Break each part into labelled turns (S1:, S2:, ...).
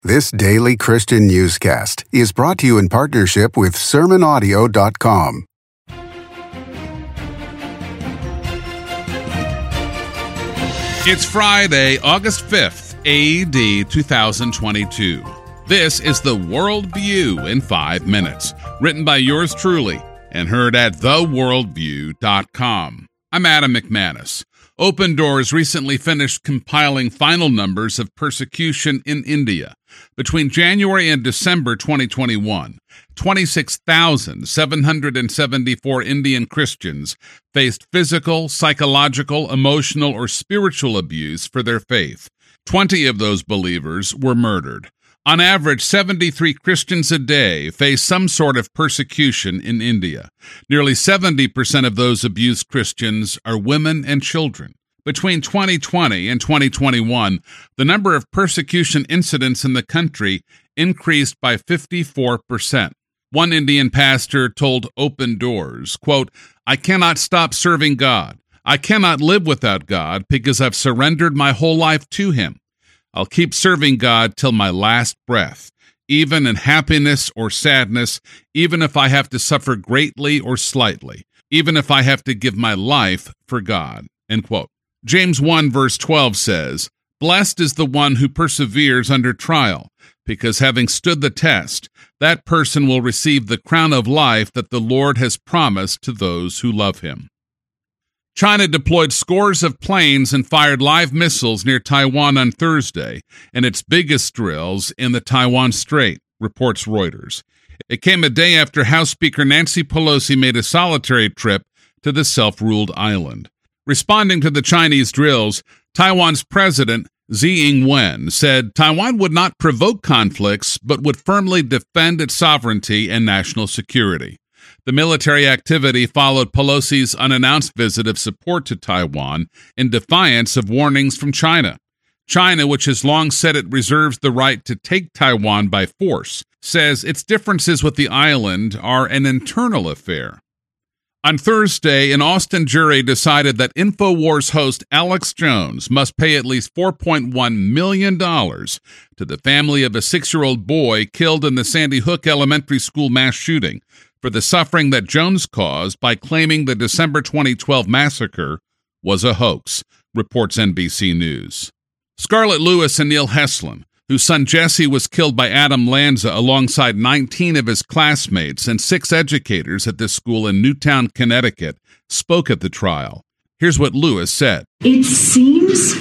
S1: This daily Christian newscast is brought to you in partnership with SermonAudio.com.
S2: It's Friday, August 5th, A.D. 2022. This is the World View in 5 minutes, written by yours truly and heard at theworldview.com. I'm Adam McManus. Open Doors recently finished compiling final numbers of persecution in India. Between January and December 2021, 26,774 Indian Christians faced physical, psychological, emotional, or spiritual abuse for their faith. 20 of those believers were murdered. On average, 73 Christians a day face some sort of persecution in India. Nearly 70% of those abused Christians are women and children. Between 2020 and 2021, the number of persecution incidents in the country increased by 54%. One Indian pastor told Open Doors, quote, "I cannot stop serving God. I cannot live without God because I've surrendered my whole life to Him. I'll keep serving God till my last breath, even in happiness or sadness, even if I have to suffer greatly or slightly, even if I have to give my life for God." End quote. James 1 verse 12 says, "Blessed is the one who perseveres under trial, because having stood the test, that person will receive the crown of life that the Lord has promised to those who love Him." China deployed scores of planes and fired live missiles near Taiwan on Thursday, in its biggest drills in the Taiwan Strait, reports Reuters. It came a day after House Speaker Nancy Pelosi made a solitary trip to the self-ruled island. Responding to the Chinese drills, Taiwan's president, Tsai Ing-wen, said Taiwan would not provoke conflicts, but would firmly defend its sovereignty and national security. The military activity followed Pelosi's unannounced visit of support to Taiwan in defiance of warnings from China. China, which has long said it reserves the right to take Taiwan by force, says its differences with the island are an internal affair. On Thursday, an Austin jury decided that InfoWars host Alex Jones must pay at least $4.1 million to the family of a 6-year-old boy killed in the Sandy Hook Elementary School mass shooting for the suffering that Jones caused by claiming the December 2012 massacre was a hoax, reports NBC News. Scarlett Lewis and Neil Heslin, whose son Jesse was killed by Adam Lanza alongside 19 of his classmates and 6 educators at this school in Newtown, Connecticut, spoke at the trial. Here's what Lewis said.
S3: "It seems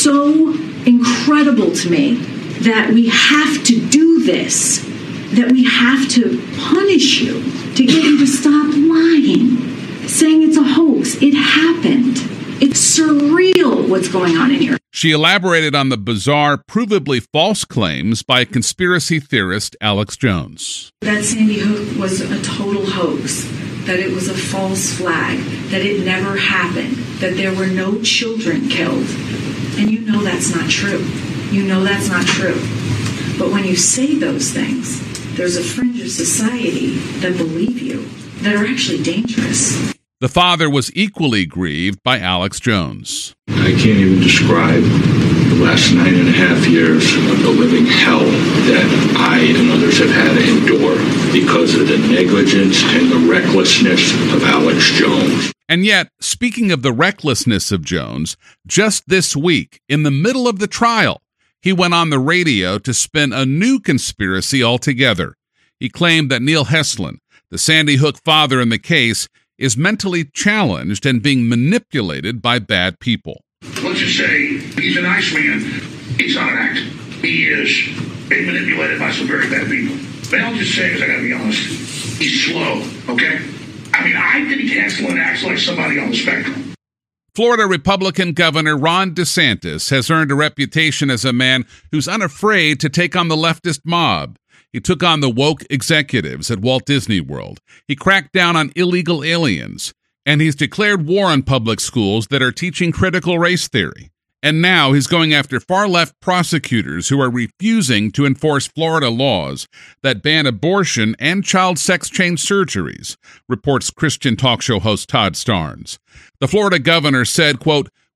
S3: so incredible to me that we have to do this, that we have to punish you to get you to stop lying, saying it's a hoax. It happened. It's surreal what's going on in here."
S2: She elaborated on the bizarre, provably false claims by conspiracy theorist Alex Jones.
S3: That Sandy Hook was a total hoax, that it was a false flag, that it never happened, that there were no children killed. And you know that's not true. You know that's not true. But when you say those things, there's a fringe of society that believe you, that are actually dangerous.
S2: The father was equally grieved by Alex Jones.
S4: "I can't even describe the last 9.5 years of the living hell that I and others have had to endure because of the negligence and the recklessness of Alex Jones."
S2: And yet, speaking of the recklessness of Jones, just this week, in the middle of the trial, he went on the radio to spin a new conspiracy altogether. He claimed that Neil Heslin, the Sandy Hook father in the case, is mentally challenged and being manipulated by bad people.
S5: Let's just say he's a nice man. He's not an act. He is being manipulated by some very bad people. But I'll just say, because I gotta be honest, he's slow, okay? I mean, I think Heslin acts like somebody on the spectrum.
S2: Florida Republican Governor Ron DeSantis has earned a reputation as a man who's unafraid to take on the leftist mob. He took on the woke executives at Walt Disney World. He cracked down on illegal aliens. And he's declared war on public schools that are teaching critical race theory. And now he's going after far-left prosecutors who are refusing to enforce Florida laws that ban abortion and child sex change surgeries, reports Christian talk show host Todd Starnes. The Florida governor said, quote,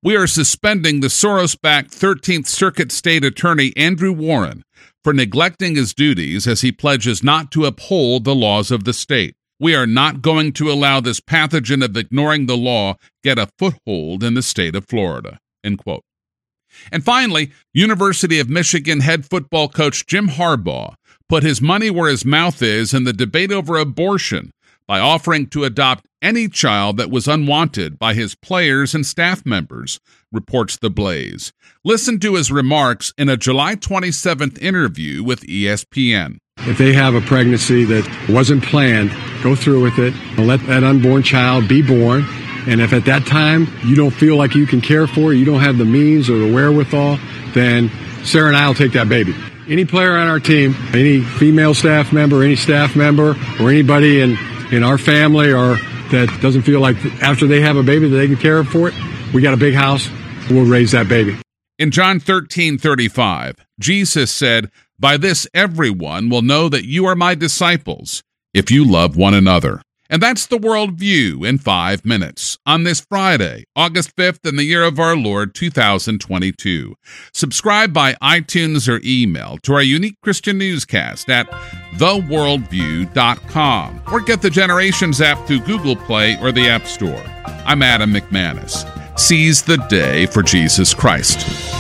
S2: We are suspending the Soros-backed 13th Circuit State Attorney Andrew Warren for neglecting his duties as he pledges not to uphold the laws of the state. We are not going to allow this pathogen of ignoring the law get a foothold in the state of Florida." End quote. And finally, University of Michigan head football coach Jim Harbaugh put his money where his mouth is in the debate over abortion by offering to adopt any child that was unwanted by his players and staff members, reports The Blaze. Listen to his remarks in a July 27th interview with ESPN.
S6: If they have a pregnancy that wasn't planned, go through with it and let that unborn child be born. And if at that time you don't feel like you can care for it, you don't have the means or the wherewithal, then Sarah and I will take that baby. Any player on our team, any female staff member, any staff member, or anybody in our family or that doesn't feel like after they have a baby that they can care for it, we got a big house, we'll raise that baby.
S2: In John 13:35, Jesus said, "By this everyone will know that you are my disciples, if you love one another." And that's the Worldview in 5 minutes on this Friday, August 5th, in the year of our Lord, 2022. Subscribe by iTunes or email to our unique Christian newscast at theworldview.com or get the Generations app through Google Play or the App Store. I'm Adam McManus. Seize the day for Jesus Christ.